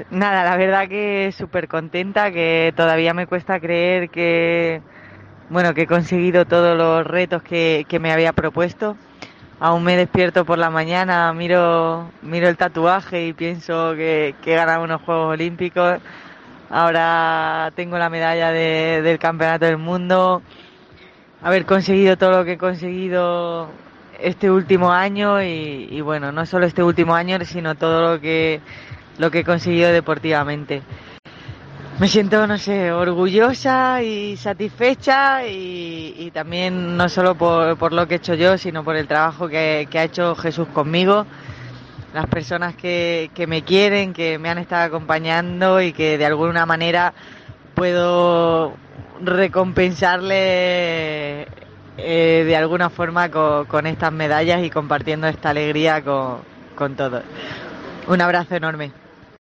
Pues nada, la verdad que súper contenta, que todavía me cuesta creer que, bueno, que he conseguido todos los retos que me había propuesto. Aún me despierto por la mañana, miro el tatuaje y pienso que he ganado unos Juegos Olímpicos. Ahora tengo la medalla del Campeonato del Mundo. Haber conseguido todo lo que he conseguido este último año y bueno, no solo este último año, sino todo lo que he conseguido deportivamente. Me siento, no sé, orgullosa y satisfecha y también no solo por lo que he hecho yo, sino por el trabajo que ha hecho Jesús conmigo, las personas que me quieren, que me han estado acompañando y que de alguna manera puedo recompensarle de alguna forma con estas medallas y compartiendo esta alegría con todos. Un abrazo enorme.